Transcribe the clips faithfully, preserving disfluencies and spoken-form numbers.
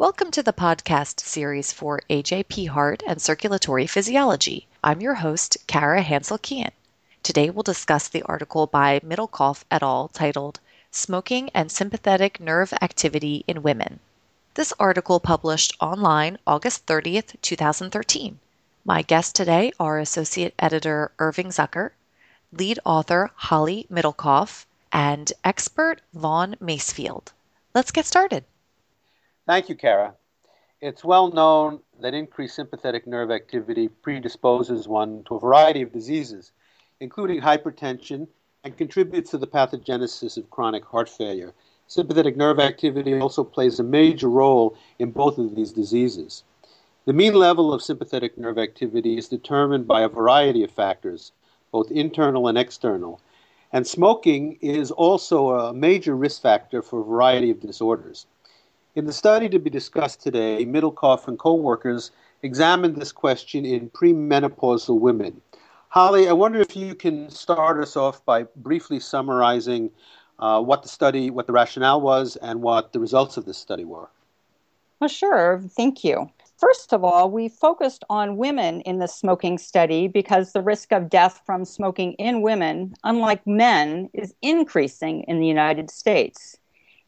Welcome to the podcast series for A J P Heart and Circulatory Physiology. I'm your host, Kara Hansel-Kean. Today we'll discuss the article by Middlecoff et al. Titled Smoking and Sympathetic Nerve Activity in Women. This article published online August thirtieth, twenty thirteen. My guests today are Associate Editor Irving Zucker, lead author Holly Middlecoff, and expert Vaughn Macefield. Let's get started. Thank you, Kara. It's well known that increased sympathetic nerve activity predisposes one to a variety of diseases, including hypertension, and contributes to the pathogenesis of chronic heart failure. Sympathetic nerve activity also plays a major role in both of these diseases. The mean level of sympathetic nerve activity is determined by a variety of factors, both internal and external, and smoking is also a major risk factor for a variety of disorders. In the study to be discussed today, Middlecoff and co-workers examined this question in premenopausal women. Holly, I wonder if you can start us off by briefly summarizing uh, what the study, what the rationale was, and what the results of this study were. Well, sure. Thank you. First of all, we focused on women in the smoking study because the risk of death from smoking in women, unlike men, is increasing in the United States.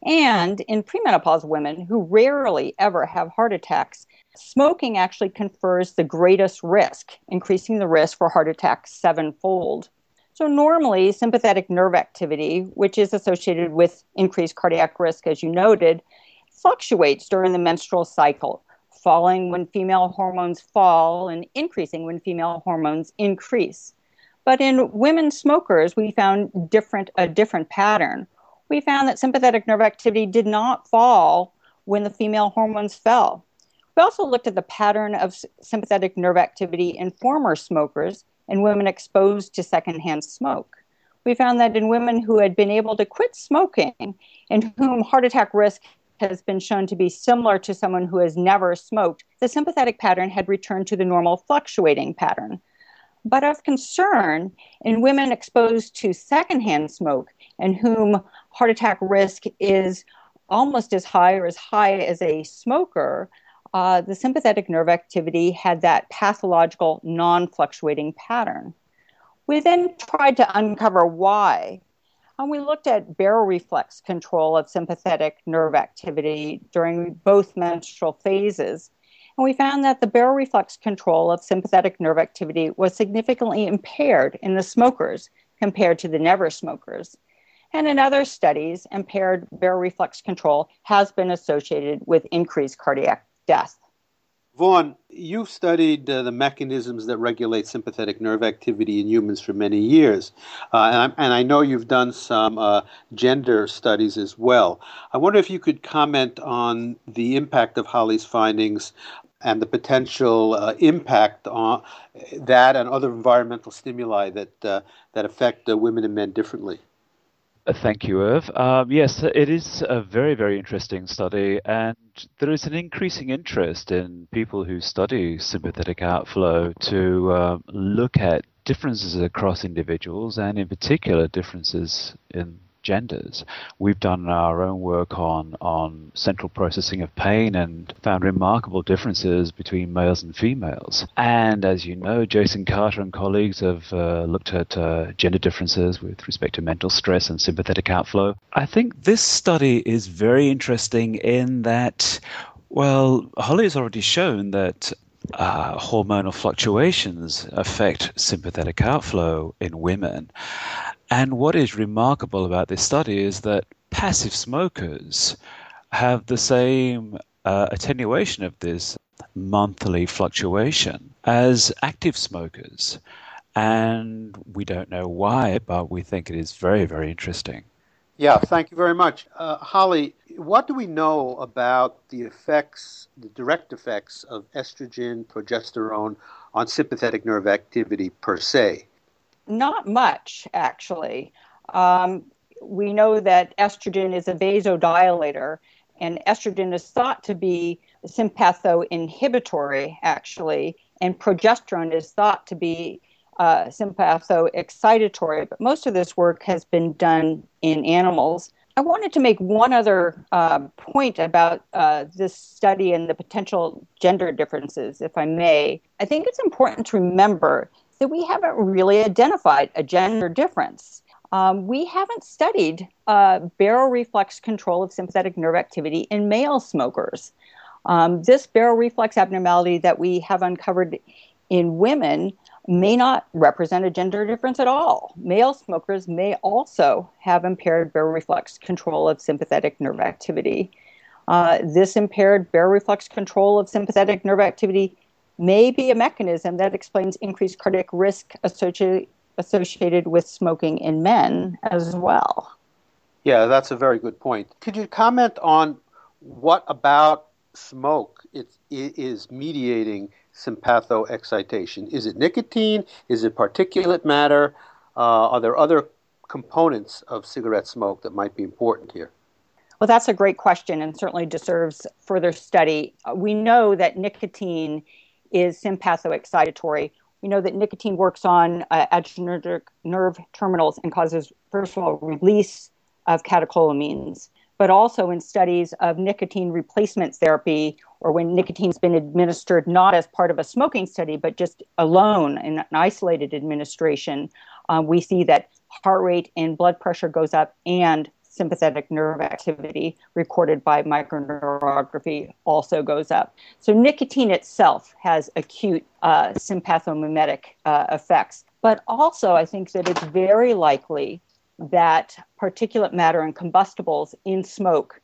And in premenopausal women who rarely ever have heart attacks, smoking actually confers the greatest risk, increasing the risk for heart attacks sevenfold. So normally, sympathetic nerve activity, which is associated with increased cardiac risk, as you noted, fluctuates during the menstrual cycle, falling when female hormones fall and increasing when female hormones increase. But in women smokers, we found different a different pattern. We found that sympathetic nerve activity did not fall when the female hormones fell. We also looked at the pattern of sympathetic nerve activity in former smokers and women exposed to secondhand smoke. We found that in women who had been able to quit smoking and whom heart attack risk has been shown to be similar to someone who has never smoked, the sympathetic pattern had returned to the normal fluctuating pattern. But of concern, in women exposed to secondhand smoke and whom heart attack risk is almost as high or as high as a smoker, uh, the sympathetic nerve activity had that pathological non-fluctuating pattern. We then tried to uncover why. And we looked at baroreflex control of sympathetic nerve activity during both menstrual phases. And we found that the baroreflex control of sympathetic nerve activity was significantly impaired in the smokers compared to the never smokers. And in other studies, impaired baroreflex control has been associated with increased cardiac death. Vaughn, you've studied uh, the mechanisms that regulate sympathetic nerve activity in humans for many years, uh, and, and I know you've done some uh, gender studies as well. I wonder if you could comment on the impact of Holly's findings and the potential uh, impact on that and other environmental stimuli that uh, that affect uh, women and men differently. Thank you, Irv. Um, yes, it is a very, very interesting study, and there is an increasing interest in people who study sympathetic outflow to uh, look at differences across individuals, and in particular differences in genders. We've done our own work on, on central processing of pain and found remarkable differences between males and females. And as you know, Jason Carter and colleagues have uh, looked at uh, gender differences with respect to mental stress and sympathetic outflow. I think this study is very interesting in that, well, Holly has already shown that Uh, hormonal fluctuations affect sympathetic outflow in women. And what is remarkable about this study is that passive smokers have the same uh, attenuation of this monthly fluctuation as active smokers. And we don't know why, but we think it is very, very interesting. Yeah, thank you very much. Uh, Holly, what do we know about the effects, the direct effects of estrogen, progesterone on sympathetic nerve activity per se? Not much, actually. Um, we know that estrogen is a vasodilator, and estrogen is thought to be sympathoinhibitory, actually, and progesterone is thought to be uh, sympathoexcitatory, but most of this work has been done in animals. I wanted to make one other uh, point about uh, this study and the potential gender differences, if I may. I think it's important to remember that we haven't really identified a gender difference. Um, we haven't studied uh, baroreflex control of sympathetic nerve activity in male smokers. Um, this baroreflex abnormality that we have uncovered in women may not represent a gender difference at all. Male smokers may also have impaired baroreflex control of sympathetic nerve activity. Uh, this impaired baroreflex control of sympathetic nerve activity may be a mechanism that explains increased cardiac risk associated, associated with smoking in men as well. Yeah, that's a very good point. Could you comment on what about smoke it, it is mediating sympathoexcitation? Is it nicotine? Is it particulate matter? Uh, are there other components of cigarette smoke that might be important here? Well, that's a great question and certainly deserves further study. We know that nicotine is sympathoexcitatory. We know that nicotine works on uh, adrenergic nerve terminals and causes, first of all, release of catecholamines, but also in studies of nicotine replacement therapy, or when nicotine's been administered not as part of a smoking study, but just alone in an isolated administration, um, we see that heart rate and blood pressure goes up and sympathetic nerve activity recorded by microneurography also goes up. So nicotine itself has acute uh, sympathomimetic uh, effects, but also I think that it's very likely that particulate matter and combustibles in smoke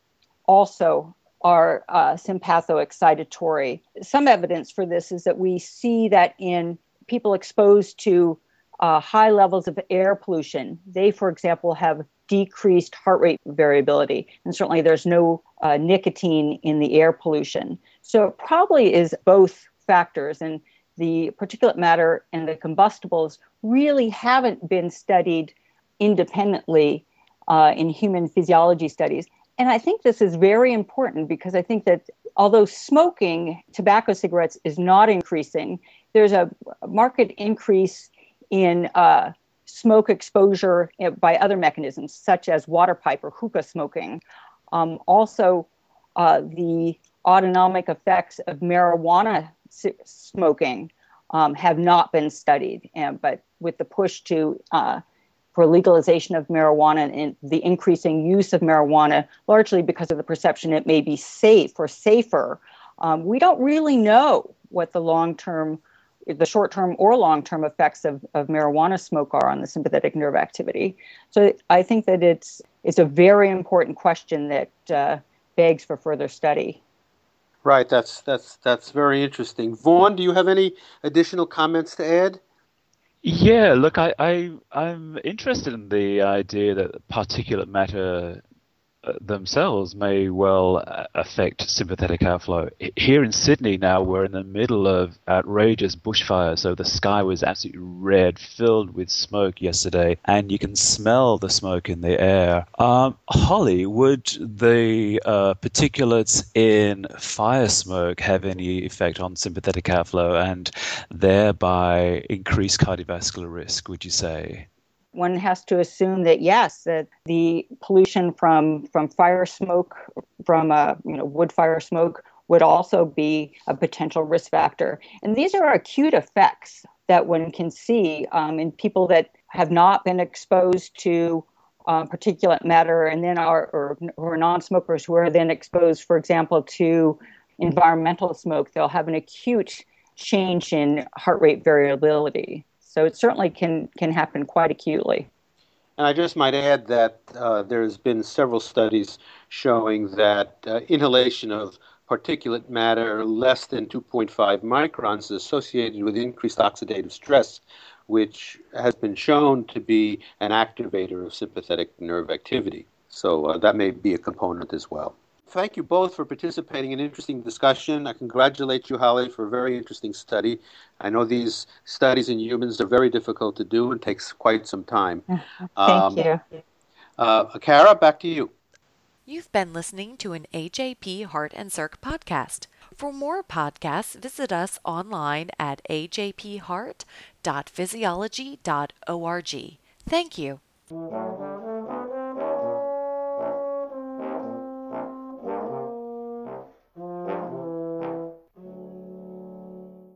also are uh, sympathoexcitatory. Some evidence for this is that we see that in people exposed to uh, high levels of air pollution, they, for example, have decreased heart rate variability. And certainly there's no uh, nicotine in the air pollution. So it probably is both factors. And the particulate matter and the combustibles really haven't been studied independently uh, in human physiology studies. And I think this is very important because I think that although smoking tobacco cigarettes is not increasing, there's a marked increase in uh, smoke exposure by other mechanisms, such as water pipe or hookah smoking. Um, also, uh, the autonomic effects of marijuana c- smoking um, have not been studied, and, but with the push to uh, for legalization of marijuana and the increasing use of marijuana, largely because of the perception it may be safe or safer, um, we don't really know what the long-term, the short-term or long-term effects of, of marijuana smoke are on the sympathetic nerve activity. So I think that it's it's a very important question that uh, begs for further study. Right, that's that's that's very interesting. Vaughn, do you have any additional comments to add? Yeah, look, I, I, I'm interested in the idea that particulate matter uh, themselves may well uh, affect sympathetic outflow. Here in Sydney now, we're in the middle of outrageous bushfire, so the sky was absolutely red, filled with smoke yesterday, and you can smell the smoke in the air. Um, Holly, would the uh, particulates in fire smoke have any effect on sympathetic outflow and thereby increase cardiovascular risk, would you say? One has to assume that, yes, that the pollution from, from fire smoke, from uh, you know wood fire smoke, would also be a potential risk factor. And these are acute effects that one can see um, in people that have not been exposed to uh, particulate matter and then are, or, or non-smokers who are then exposed, for example, to environmental smoke. They'll have an acute change in heart rate variability. So it certainly can, can happen quite acutely. And I just might add that uh, there's been several studies showing that uh, inhalation of particulate matter less than two point five microns is associated with increased oxidative stress, which has been shown to be an activator of sympathetic nerve activity. So uh, that may be a component as well. Thank you both for participating in an interesting discussion. I congratulate you, Holly, for a very interesting study. I know these studies in humans are very difficult to do and takes quite some time. Thank um, you. Uh, Kara, back to you. You've been listening to an A J P Heart and Circ podcast. For more podcasts, visit us online at a j p heart dot physiology dot org. Thank you.